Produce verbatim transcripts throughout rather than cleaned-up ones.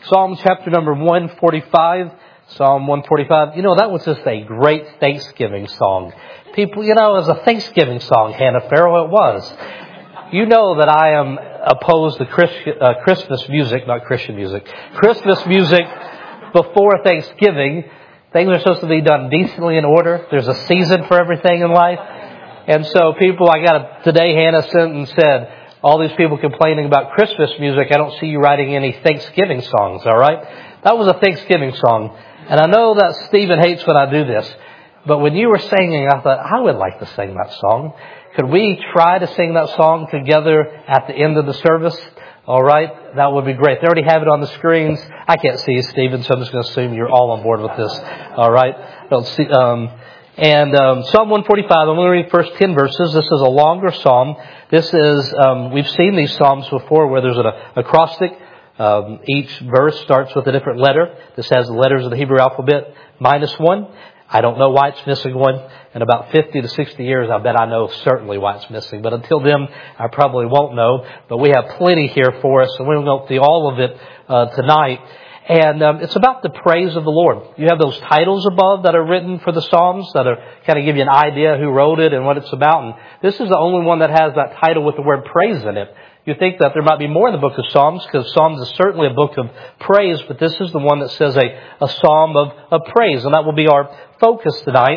Psalm chapter number one forty-five. Psalm one forty-five. You know, that was just a great Thanksgiving song. People, you know, it was a Thanksgiving song, Hannah Farrell, it was. You know that I am opposed to Christ, uh, Christmas music, not Christian music, Christmas music before Thanksgiving. Things are supposed to be done decently in order. There's a season for everything in life. And so people, I got a, today Hannah sent and said, all these people complaining about Christmas music, I don't see you writing any Thanksgiving songs, all right? That was a Thanksgiving song. And I know that Stephen hates when I do this. But when you were singing, I thought, I would like to sing that song. Could we try to sing that song together at the end of the service? All right? That would be great. They already have it on the screens. I can't see you, Stephen, so I'm just going to assume you're all on board with this. All right? Don't see, um, and um, Psalm one forty-five, I'm going to read the first ten verses. This is a longer psalm. This is, um, we've seen these psalms before where there's an acrostic. Um, each verse starts with a different letter. This has the letters of the Hebrew alphabet minus one. I don't know why it's missing one. In about fifty to sixty years, I bet I know certainly why it's missing. But until then, I probably won't know. But we have plenty here for us, and we won't go through all of it uh, tonight. And um, it's about the praise of the Lord. You have those titles above that are written for the Psalms that are kind of give you an idea who wrote it and what it's about. And this is the only one that has that title with the word praise in it. You think that there might be more in the book of Psalms, because Psalms is certainly a book of praise, but this is the one that says a, a psalm of, of praise. And that will be our focus tonight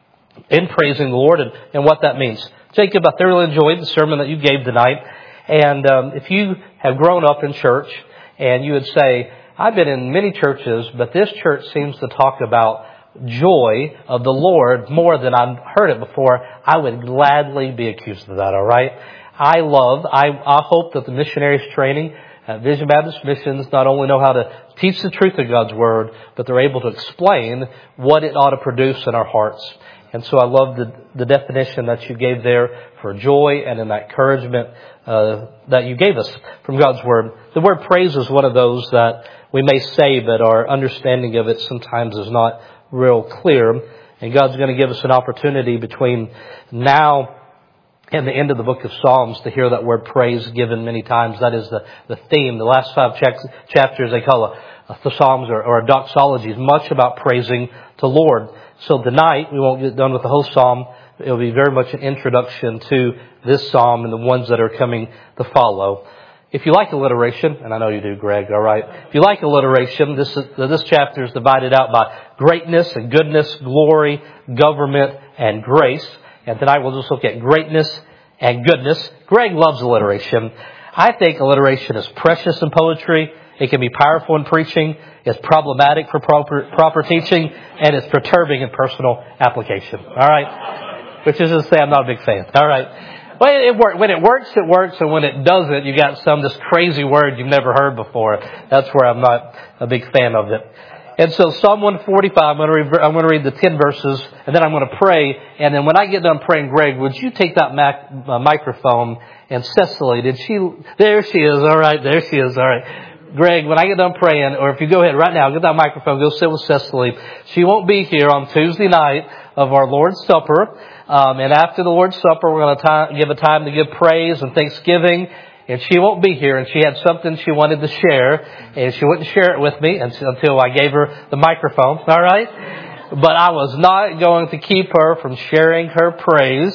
in praising the Lord and, and what that means. Jacob, I thoroughly enjoyed the sermon that you gave tonight. And um, if you have grown up in church and you would say, I've been in many churches, but this church seems to talk about joy of the Lord more than I've heard it before, I would gladly be accused of that, all right? I love, I, I hope that the missionaries training at Vision Baptist Missions not only know how to teach the truth of God's Word, but they're able to explain what it ought to produce in our hearts. And so I love the, the definition that you gave there for joy and in that encouragement uh, that you gave us from God's Word. The word praise is one of those that we may say, but our understanding of it sometimes is not real clear. And God's going to give us an opportunity between now and the end of the book of Psalms to hear that word praise given many times. That is the, the theme. The last five ch- chapters they call a, a, the Psalms or, or a doxology is much about praising the Lord. So tonight, we won't get done with the whole Psalm. It will be very much an introduction to this Psalm and the ones that are coming to follow. If you like alliteration, and I know you do, Greg, all right. If you like alliteration, this is, this chapter is divided out by greatness and goodness, glory, government, and grace. And tonight we'll just look at greatness and goodness. Greg loves alliteration. I think alliteration is precious in poetry. It can be powerful in preaching. It's problematic for proper, proper teaching. And it's perturbing in personal application. All right? Which is to say I'm not a big fan. All right. Well, it works. When it works, it works. And when it doesn't, you got some this crazy word you've never heard before. That's where I'm not a big fan of it. And so Psalm one forty-five, I'm going, to read, I'm going to read the ten verses, and then I'm going to pray. And then when I get done praying, Greg, would you take that mac, uh, microphone? And Cecily, did she, there she is, all right, there she is, all right. Greg, when I get done praying, or if you go ahead right now, get that microphone, go sit with Cecily. She won't be here on Tuesday night of our Lord's Supper. Um, and after the Lord's Supper, we're going to t- give a time to give praise and thanksgiving. And she won't be here, and she had something she wanted to share, and she wouldn't share it with me until I gave her the microphone, all right? But I was not going to keep her from sharing her praise.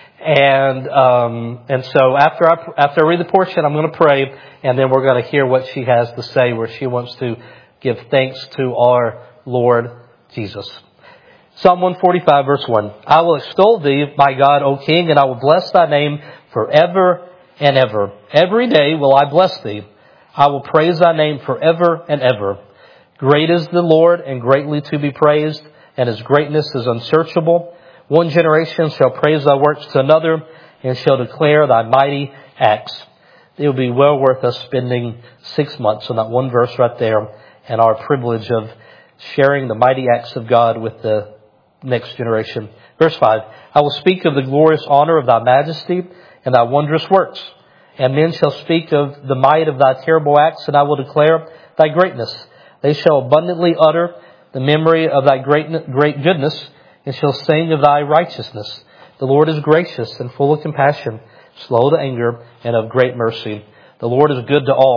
And um, and so after I, after I read the portion, I'm going to pray, and then we're going to hear what she has to say, where she wants to give thanks to our Lord Jesus. Psalm one forty-five, verse one. I will extol thee, my God, O King, and I will bless thy name forever and ever. Every day will I bless thee. I will praise thy name forever and ever. Great is the Lord and greatly to be praised, and his greatness is unsearchable. One generation shall praise thy works to another, and shall declare thy mighty acts. It will be well worth us spending six months on that one verse right there, and our privilege of sharing the mighty acts of God with the next generation. Verse five. I will speak of the glorious honor of thy majesty and thy wondrous works. And men shall speak of the might of thy terrible acts, and I will declare thy greatness. They shall abundantly utter the memory of thy great, great goodness, and shall sing of thy righteousness. The Lord is gracious and full of compassion, slow to anger, and of great mercy. The Lord is good to all,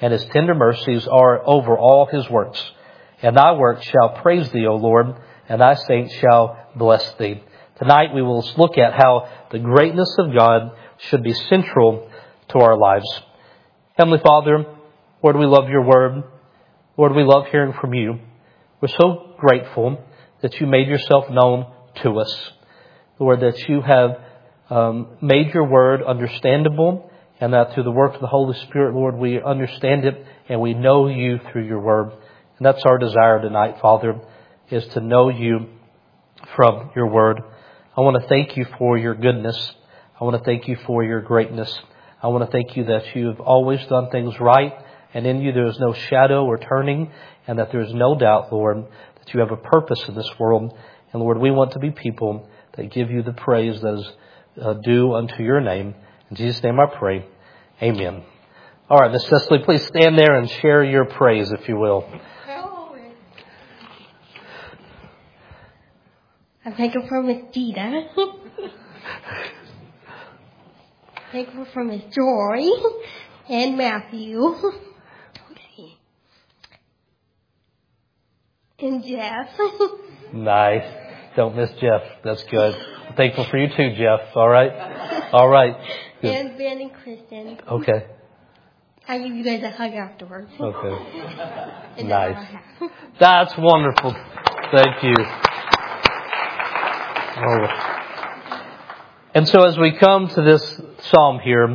and his tender mercies are over all his works. And thy works shall praise thee, O Lord, and thy saints shall bless thee. Tonight we will look at how the greatness of God should be central to our lives. Heavenly Father, Lord, we love your word. Lord, we love hearing from you. We're so grateful that you made yourself known to us. Lord, that you have um, made your word understandable, and that through the work of the Holy Spirit, Lord, we understand it and we know you through your word. And that's our desire tonight, Father, is to know you from your word. I want to thank you for your goodness. I want to thank you for your greatness. I want to thank you that you have always done things right, and in you there is no shadow or turning, and that there is no doubt, Lord, that you have a purpose in this world. And Lord, we want to be people that give you the praise that is uh, due unto your name. In Jesus' name I pray. Amen. All right, Miss Cecily, please stand there and share your praise, if you will. I'm thankful for Miss Gita. Thankful for Miss Joy and Matthew. Okay. And Jeff. Nice. Don't miss Jeff. That's good. I'm thankful for you too, Jeff. All right? All right. Good. And Ben and Kristen. Okay. I'll give you guys a hug afterwards. Okay. And Nice. That's wonderful. Thank you. Oh. And so as we come to this psalm here,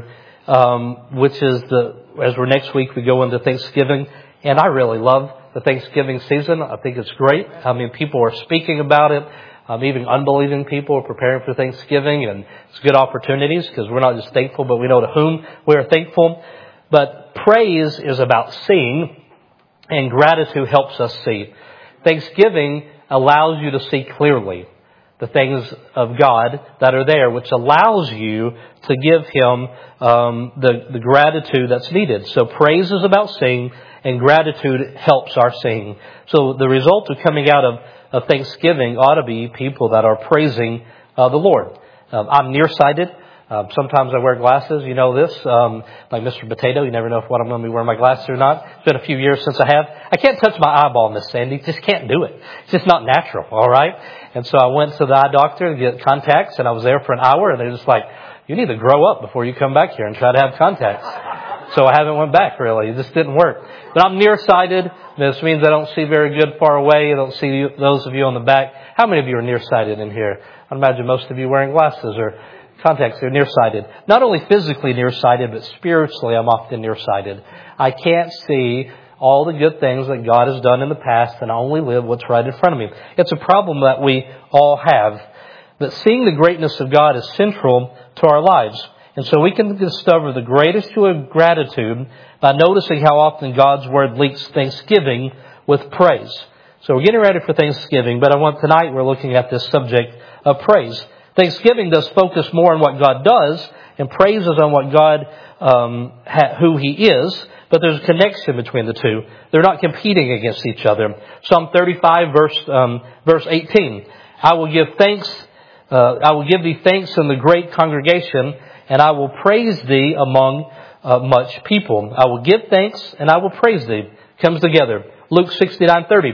um, which is the, as we're next week, we go into Thanksgiving. And I really love the Thanksgiving season. I think it's great. I mean, people are speaking about it. Um, even unbelieving people are preparing for Thanksgiving. And it's good opportunities because we're not just thankful, but we know to whom we are thankful. But praise is about seeing, and gratitude helps us see. Thanksgiving allows you to see clearly the things of God that are there, which allows you to give Him um, the, the gratitude that's needed. So praise is about seeing, and gratitude helps our seeing. So the result of coming out of, of Thanksgiving ought to be people that are praising uh, the Lord. Um, I'm nearsighted. Um, sometimes I wear glasses, you know this, um, like Mister Potato. You never know if what I'm going to be wearing my glasses or not. It's been a few years since I have. I can't touch my eyeball, Miss Sandy. Just can't do it. It's just not natural, all right? And so I went to the eye doctor to get contacts, and I was there for an hour, and they're just like, you need to grow up before you come back here and try to have contacts. So I haven't went back, really. It just didn't work. But I'm nearsighted. This means I don't see very good far away. I don't see you, those of you on the back. How many of you are nearsighted in here? I imagine most of you wearing glasses or contacts. They're nearsighted. Not only physically nearsighted, but spiritually I'm often nearsighted. I can't see all the good things that God has done in the past, and I only live what's right in front of me. It's a problem that we all have. But seeing the greatness of God is central to our lives. And so we can discover the greatest joy of gratitude by noticing how often God's Word links thanksgiving with praise. So we're getting ready for Thanksgiving, but I want tonight we're looking at this subject of praise. Thanksgiving does focus more on what God does, and praise is on what God, um, ha- who He is. But there's a connection between the two. They're not competing against each other. Psalm thirty-five, verse um, verse eighteen. I will give thanks. Uh, I will give thee thanks in the great congregation, and I will praise thee among uh, much people. I will give thanks, and I will praise thee. Comes together. Luke sixty-nine thirty.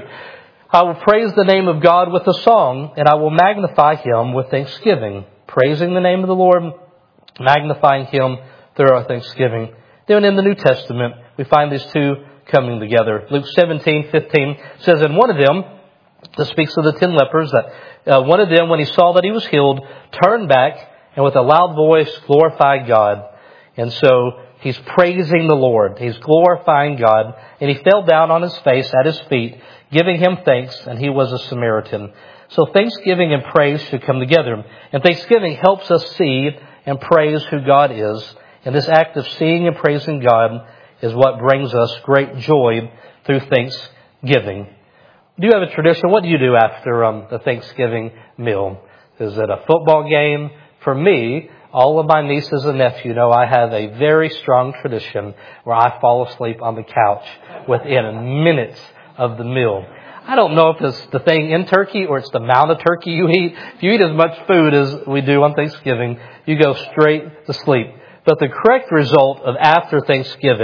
I will praise the name of God with a song, and I will magnify Him with thanksgiving. Praising the name of the Lord, magnifying Him through our thanksgiving. Then in the New Testament, we find these two coming together. Luke seventeen fifteen says, and one of them, this speaks of the ten lepers, that uh, one of them, when he saw that he was healed, turned back and with a loud voice glorified God. And so he's praising the Lord. He's glorifying God. And he fell down on his face at his feet, giving Him thanks, and he was a Samaritan. So thanksgiving and praise should come together. And thanksgiving helps us see and praise who God is. And this act of seeing and praising God is what brings us great joy through Thanksgiving. Do you have a tradition? What do you do after um, the Thanksgiving meal? Is it a football game? For me, all of my nieces and nephews know I have a very strong tradition where I fall asleep on the couch within minutes of the meal. I don't know if it's the thing in turkey or it's the amount of turkey you eat. If you eat as much food as we do on Thanksgiving, you go straight to sleep. But the correct result of after Thanksgiving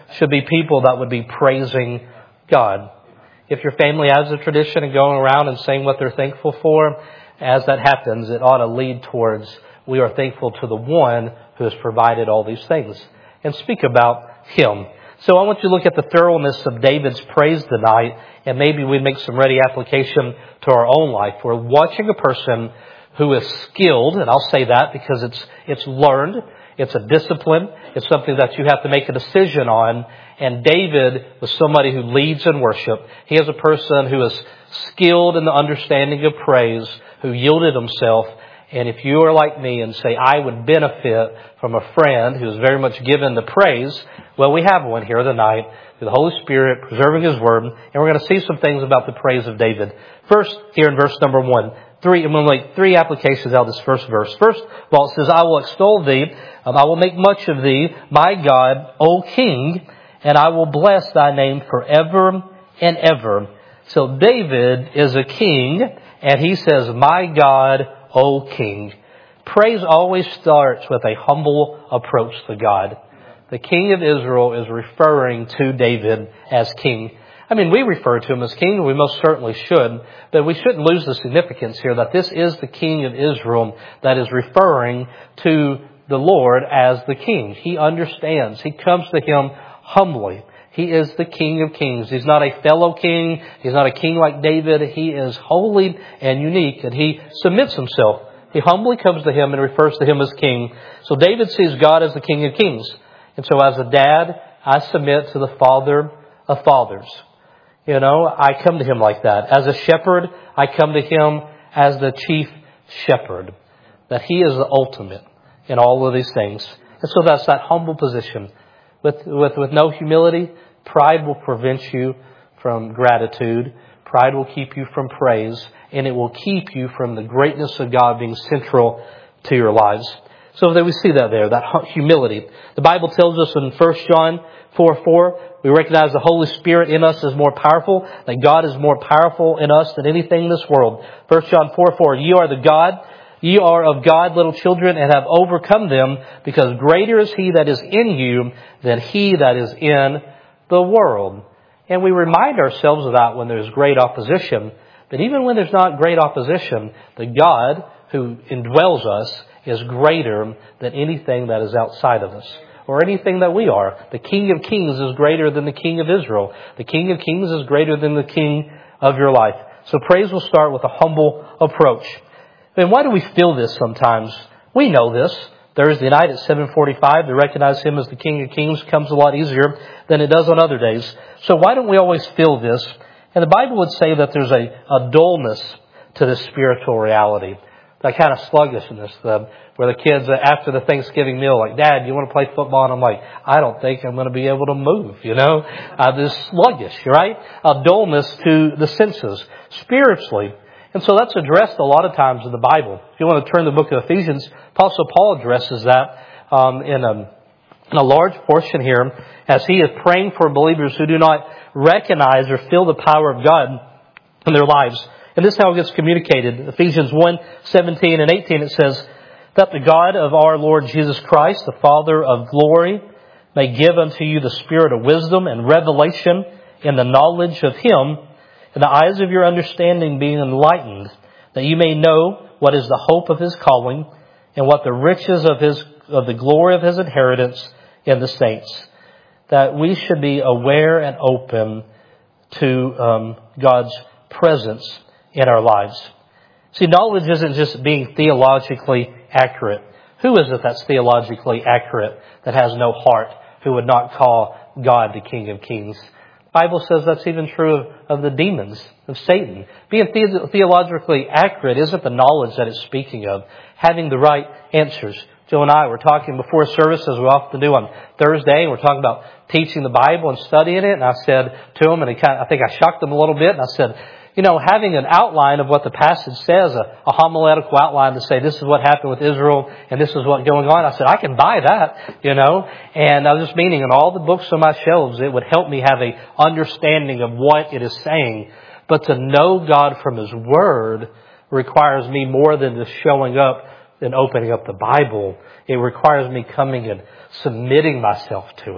should be people that would be praising God. If your family has a tradition of going around and saying what they're thankful for, as that happens, it ought to lead towards we are thankful to the one who has provided all these things. And speak about Him. So I want you to look at the thoroughness of David's praise tonight, and maybe we make some ready application to our own life. We're watching a person who is skilled, and I'll say that because it's it's learned. It's a discipline. It's something that you have to make a decision on. And David was somebody who leads in worship. He is a person who is skilled in the understanding of praise, who yielded himself. And if you are like me and say, I would benefit from a friend who is very much given to praise, well, we have one here tonight through the Holy Spirit, preserving His Word. And we're going to see some things about the praise of David. First, here in verse number one. Three, I'm going to make three applications out of this first verse. First of all, it says, I will extol thee, um, I will make much of thee, my God, O King, and I will bless thy name forever and ever. So David is a king, and he says, my God, O King. Praise always starts with a humble approach to God. The King of Israel is referring to David as king. I mean, we refer to him as king, and we most certainly should, but we shouldn't lose the significance here that this is the King of Israel that is referring to the Lord as the king. He understands. He comes to Him humbly. He is the King of Kings. He's not a fellow king. He's not a king like David. He is holy and unique, and he submits himself. He humbly comes to Him and refers to Him as king. So David sees God as the King of Kings. And so as a dad, I submit to the Father of fathers. You know, I come to Him like that. As a shepherd, I come to Him as the chief shepherd. That He is the ultimate in all of these things. And so that's that humble position. With, with, with no humility, pride will prevent you from gratitude. Pride will keep you from praise. And it will keep you from the greatness of God being central to your lives. So that we see that there, that humility. The Bible tells us in First John four four, we recognize the Holy Spirit in us is more powerful, that God is more powerful in us than anything in this world. First John four four, ye are the God, ye are of God, little children, and have overcome them, because greater is He that is in you than he that is in the world. And we remind ourselves of that when there's great opposition. But even when there's not great opposition, the God who indwells us is greater than anything that is outside of us, or anything that we are. The King of Kings is greater than the King of Israel. The King of Kings is greater than the King of your life. So praise will start with a humble approach. And why do we feel this sometimes? We know this. Thursday night at seven forty-five, to recognize Him as the King of Kings comes a lot easier than it does on other days. So why don't we always feel this? And the Bible would say that there's a, a dullness to this spiritual reality. That kind of sluggishness, the, where the kids, after the Thanksgiving meal, like, Dad, you want to play football? And I'm like, I don't think I'm going to be able to move, you know? Uh, this sluggish, right? A dullness to the senses, spiritually. And so that's addressed a lot of times in the Bible. If you want to turn to the book of Ephesians, Apostle Paul addresses that um, in, a, in a large portion here, as he is praying for believers who do not recognize or feel the power of God in their lives. And this is how it gets communicated. Ephesians one, seventeen and eighteen, it says, that the God of our Lord Jesus Christ, the Father of glory, may give unto you the spirit of wisdom and revelation in the knowledge of Him, and the eyes of your understanding being enlightened, that you may know what is the hope of His calling, and what the riches of His of the glory of His inheritance in the saints. That we should be aware and open to um, God's presence in our lives. See, knowledge isn't just being theologically accurate. Who is it that's theologically accurate, that has no heart, who would not call God the King of Kings? The Bible says that's even true of, of the demons, of Satan. Being the, theologically accurate isn't the knowledge that it's speaking of. Having the right answers. Joe and I were talking before service, as we often do on Thursday, and we're talking about teaching the Bible and studying it. And I said to him, and he kind of, I think I shocked him a little bit, and I said, you know, having an outline of what the passage says, a, a homiletical outline to say this is what happened with Israel and this is what's going on. I said, I can buy that, you know. And I was just meaning in all the books on my shelves, it would help me have a understanding of what it is saying. But to know God from His Word requires me more than just showing up and opening up the Bible. It requires me coming and submitting myself to it.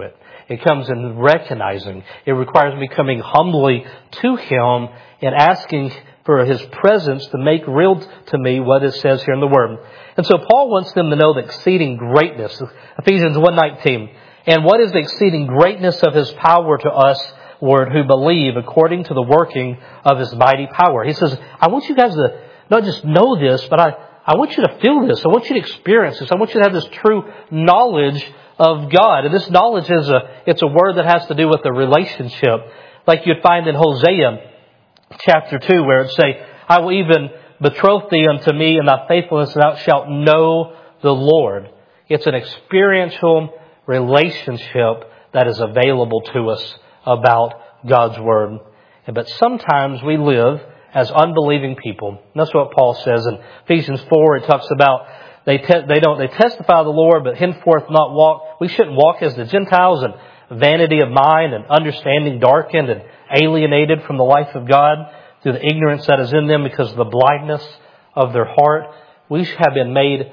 It comes in recognizing. It requires me coming humbly to Him and asking for His presence to make real to me what it says here in the Word. And so Paul wants them to know the exceeding greatness. Ephesians one nineteen. And what is the exceeding greatness of His power to us, Lord, who believe according to the working of His mighty power. He says, I want you guys to not just know this, but I, I want you to feel this. I want you to experience this. I want you to have this true knowledge of God. And this knowledge is a, it's a word that has to do with a relationship. Like you'd find in Hosea chapter two, where it say, I will even betroth thee unto me in thy faithfulness, and thou shalt know the Lord. It's an experiential relationship that is available to us about God's Word. But sometimes we live as unbelieving people. And that's what Paul says in Ephesians four. It talks about they te- they don't they testify of the Lord, but henceforth not walk. We shouldn't walk as the Gentiles in vanity of mind and understanding darkened and alienated from the life of God through the ignorance that is in them because of the blindness of their heart. We have been made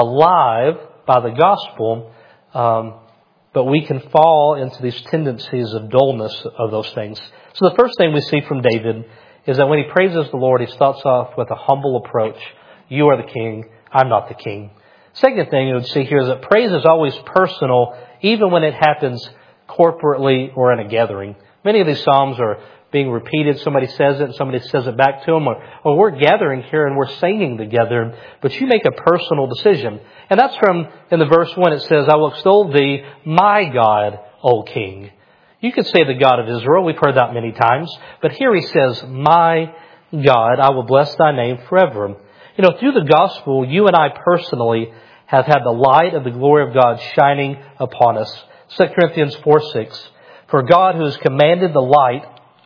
alive by the gospel, um, but we can fall into these tendencies of dullness of those things. So the first thing we see from David is that when he praises the Lord, he starts off with a humble approach. You are the king. I'm not the king. Second thing you would see here is that praise is always personal, even when it happens corporately or in a gathering. Many of these psalms are being repeated. Somebody says it and somebody says it back to them. Or, or we're gathering here and we're singing together. But you make a personal decision. And that's from, in the verse one, it says, I will extol thee, my God, O King. You could say the God of Israel. We've heard that many times. But here he says, my God, I will bless thy name forever. You know, through the gospel, you and I personally have had the light of the glory of God shining upon us. Second Corinthians four six. For God, who has commanded the light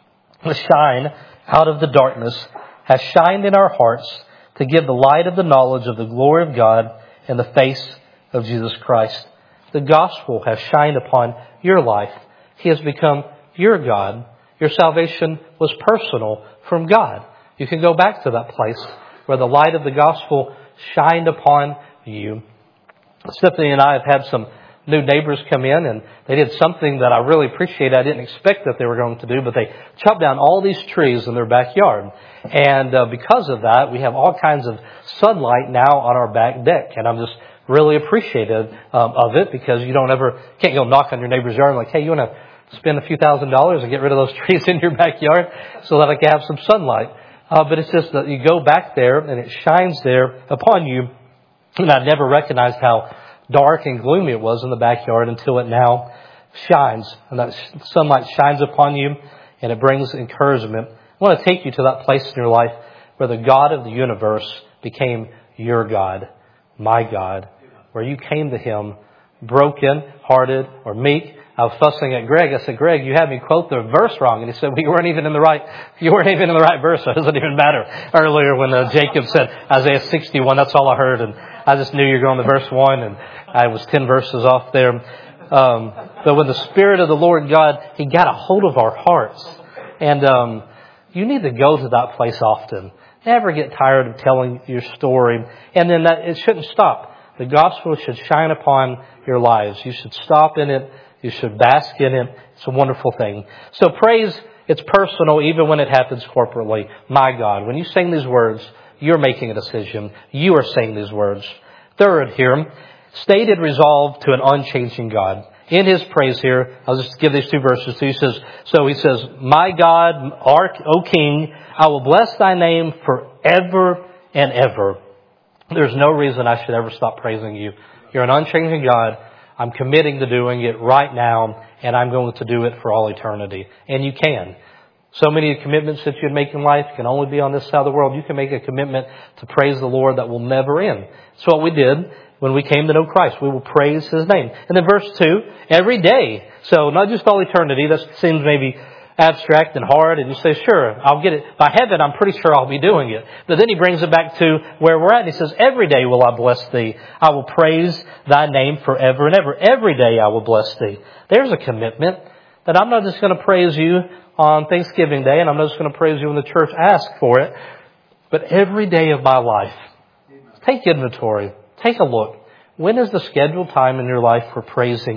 to shine out of the darkness, has shined in our hearts to give the light of the knowledge of the glory of God in the face of Jesus Christ. The gospel has shined upon your life. He has become your God. Your salvation was personal from God. You can go back to that place where the light of the gospel shined upon you. Stephanie and I have had some new neighbors come in, and they did something that I really appreciate. I didn't expect that they were going to do, but they chopped down all these trees in their backyard. And uh, because of that, we have all kinds of sunlight now on our back deck. And I'm just really appreciative um, of it, because you don't ever, can't go knock on your neighbor's yard and like, hey, you want to spend a few thousand dollars and get rid of those trees in your backyard so that I can have some sunlight. Uh, but it's just that you go back there and it shines there upon you. And I never recognized how dark and gloomy it was in the backyard until it now shines. And that sunlight shines upon you and it brings encouragement. I want to take you to that place in your life where the God of the universe became your God, my God, where you came to Him broken, hearted, or meek. I was fussing at Greg. I said, Greg, you had me quote the verse wrong. And he said, well, you weren't even in the right, you weren't even in the right verse. So it doesn't even matter. Earlier when uh, Jacob said Isaiah sixty-one, that's all I heard. And I just knew you were going to verse one, and I was ten verses off there. Um, but when the Spirit of the Lord God, He got a hold of our hearts. And um, you need to go to that place often. Never get tired of telling your story. And then that it shouldn't stop. The gospel should shine upon your lives. You should stop in it. You should bask in it. It's a wonderful thing. So praise, it's personal even when it happens corporately. My God, when you sing these words, you're making a decision. You are saying these words. Third here, stated resolve to an unchanging God. In his praise here, I'll just give these two verses to you. He says, so he says, my God, our, O King, I will bless thy name forever and ever. There's no reason I should ever stop praising you. You're an unchanging God. I'm committing to doing it right now, and I'm going to do it for all eternity. And you can. So many commitments that you'd make in life can only be on this side of the world. You can make a commitment to praise the Lord that will never end. That's what we did when we came to know Christ. We will praise His name. And then verse two, every day. So not just all eternity. That seems maybe abstract and hard. And you say, sure, I'll get it. By heaven, I'm pretty sure I'll be doing it. But then he brings it back to where we're at. And he says, every day will I bless thee. I will praise thy name forever and ever. Every day I will bless thee. There's a commitment that I'm not just going to praise you on Thanksgiving Day, and I'm not just going to praise you when the church asks for it, but every day of my life. Take inventory. Take a look. When is the scheduled time in your life for praising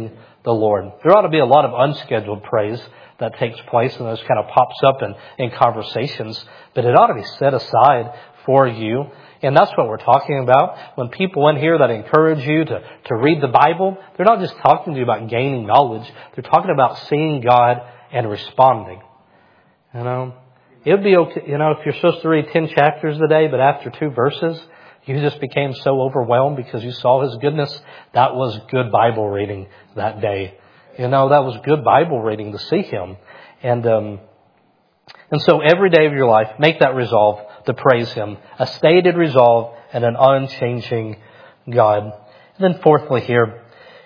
the Lord. There ought to be a lot of unscheduled praise that takes place and those kind of pops up in, in conversations, but it ought to be set aside for you. And that's what we're talking about. When people in here that encourage you to, to read the Bible, they're not just talking to you about gaining knowledge. They're talking about seeing God and responding. You know, it would be okay, you know, if you're supposed to read ten chapters a day, but after two verses, you just became so overwhelmed because you saw His goodness. That was good Bible reading that day. You know, that was good Bible reading to see Him. And, um, and so every day of your life, make that resolve to praise Him. A stated resolve and an unchanging God. And then fourthly here,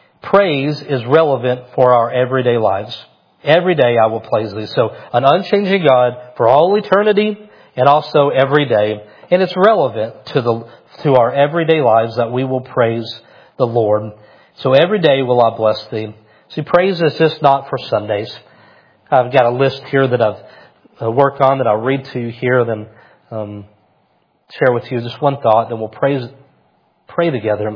praise is relevant for our everyday lives. Every day I will praise Thee. So an unchanging God for all eternity and also every day. And it's relevant to the to our everyday lives that we will praise the Lord. So every day will I bless Thee. See, praise is just not for Sundays. I've got a list here that I've uh, worked on that I'll read to you here, then um, share with you just one thought, then we'll praise, pray together.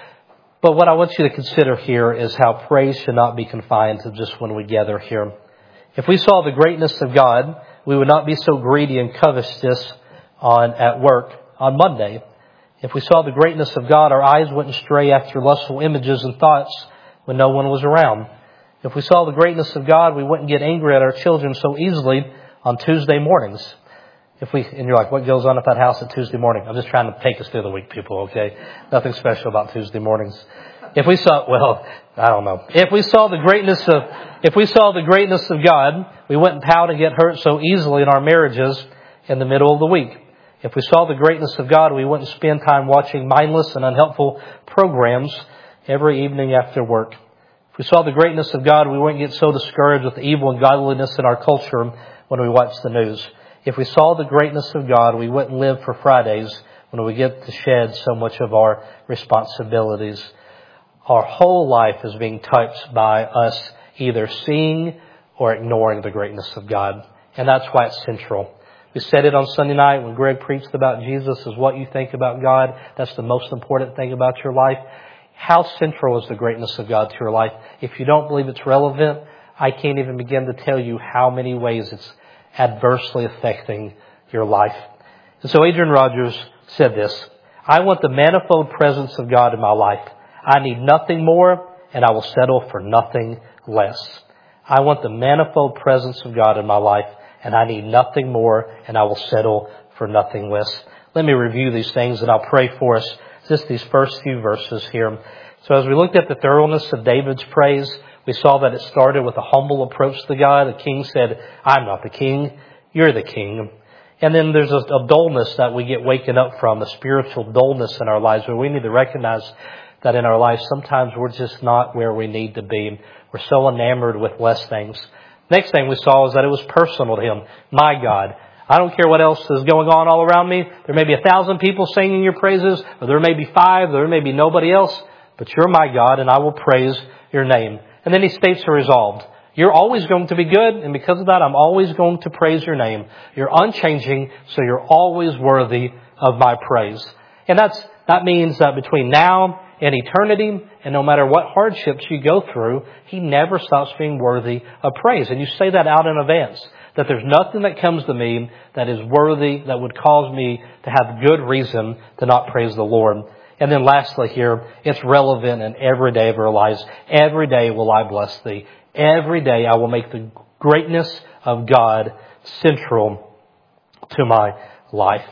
But what I want you to consider here is how praise should not be confined to just when we gather here. If we saw the greatness of God, we would not be so greedy and covetous on at work on Monday. If we saw the greatness of God, our eyes wouldn't stray after lustful images and thoughts when no one was around. If we saw the greatness of God, we wouldn't get angry at our children so easily on Tuesday mornings. If we, and you're like, what goes on at that house at Tuesday morning? I'm just trying to take us through the week, people, okay? Nothing special about Tuesday mornings. If we saw, well, I don't know. If we saw the greatness of, if we saw the greatness of God, we wouldn't pout and get hurt so easily in our marriages in the middle of the week. If we saw the greatness of God, we wouldn't spend time watching mindless and unhelpful programs every evening after work. If we saw the greatness of God, we wouldn't get so discouraged with the evil and godliness in our culture when we watch the news. If we saw the greatness of God, we wouldn't live for Fridays when we get to shed so much of our responsibilities. Our whole life is being touched by us either seeing or ignoring the greatness of God. And that's why it's central. We said it on Sunday night when Greg preached about Jesus is what you think about God. That's the most important thing about your life. How central is the greatness of God to your life? If you don't believe it's relevant, I can't even begin to tell you how many ways it's adversely affecting your life. And so Adrian Rogers said this, I want the manifold presence of God in my life. I need nothing more and I will settle for nothing less. I want the manifold presence of God in my life and I need nothing more and I will settle for nothing less. Let me review these things and I'll pray for us. Just these first few verses here. So as we looked at the thoroughness of David's praise, we saw that it started with a humble approach to God. The king said, I'm not the king, you're the king. And then there's a, a dullness that we get waken up from, a spiritual dullness in our lives where we need to recognize that in our lives sometimes we're just not where we need to be. We're so enamored with less things. Next thing we saw is that it was personal to him. My God. I don't care what else is going on all around me. There may be a thousand people singing your praises, or there may be five, there may be nobody else, but you're my God and I will praise your name. And then he states a resolve. You're always going to be good, and because of that, I'm always going to praise your name. You're unchanging, so you're always worthy of my praise. And that's, that means that between now and eternity, and no matter what hardships you go through, he never stops being worthy of praise. And you say that out in advance, that there's nothing that comes to me that is worthy, that would cause me to have good reason to not praise the Lord. And then lastly here, it's relevant in every day of our lives. Every day will I bless thee. Every day I will make the greatness of God central to my life.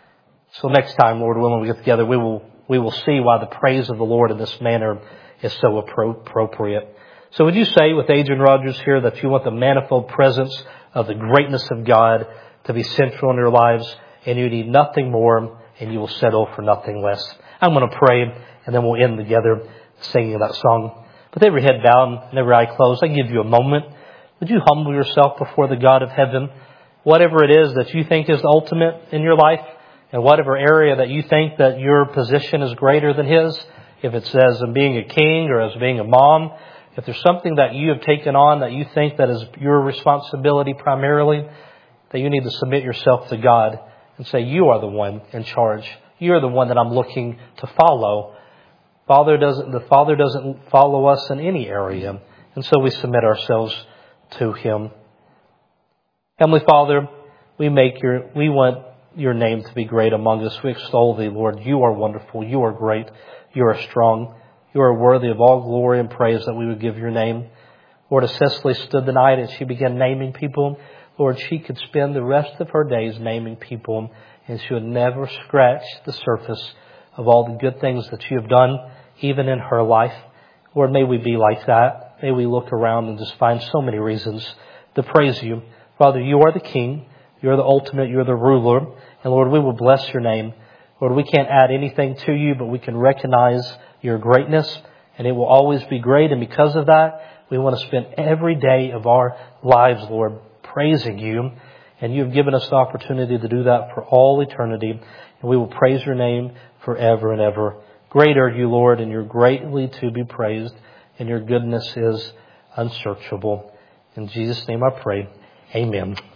So next time, Lord willing, we get together, we will we will see why the praise of the Lord in this manner is so appropriate. So would you say with Adrian Rogers here that you want the manifold presence of the greatness of God to be central in your lives, and you need nothing more and you will settle for nothing less? I'm going to pray and then we'll end together singing that song. With every head bowed and every eye closed, I give you a moment. Would you humble yourself before the God of heaven? Whatever it is that you think is ultimate in your life, and whatever area that you think that your position is greater than his, if it's as being a king or as being a mom, if there's something that you have taken on that you think that is your responsibility primarily, that you need to submit yourself to God and say, you are the one in charge. You are the one that I'm looking to follow. Father doesn't, the Father doesn't follow us in any area. And so we submit ourselves to Him. Heavenly Father, we make your, we want your name to be great among us. We extol Thee, Lord. You are wonderful. You are great. You are strong. You are worthy of all glory and praise that we would give your name. Lord, as Cecily stood the night and she began naming people, Lord, she could spend the rest of her days naming people, and she would never scratch the surface of all the good things that you have done, even in her life. Lord, may we be like that. May we look around and just find so many reasons to praise you. Father, you are the King. You're the ultimate. You're the ruler. And Lord, we will bless your name. Lord, we can't add anything to you, but we can recognize your greatness, and it will always be great. And because of that, we want to spend every day of our lives, Lord, praising you. And you have given us the opportunity to do that for all eternity. And we will praise your name forever and ever. Great are you, Lord, and you're greatly to be praised, and your goodness is unsearchable. In Jesus' name I pray. Amen.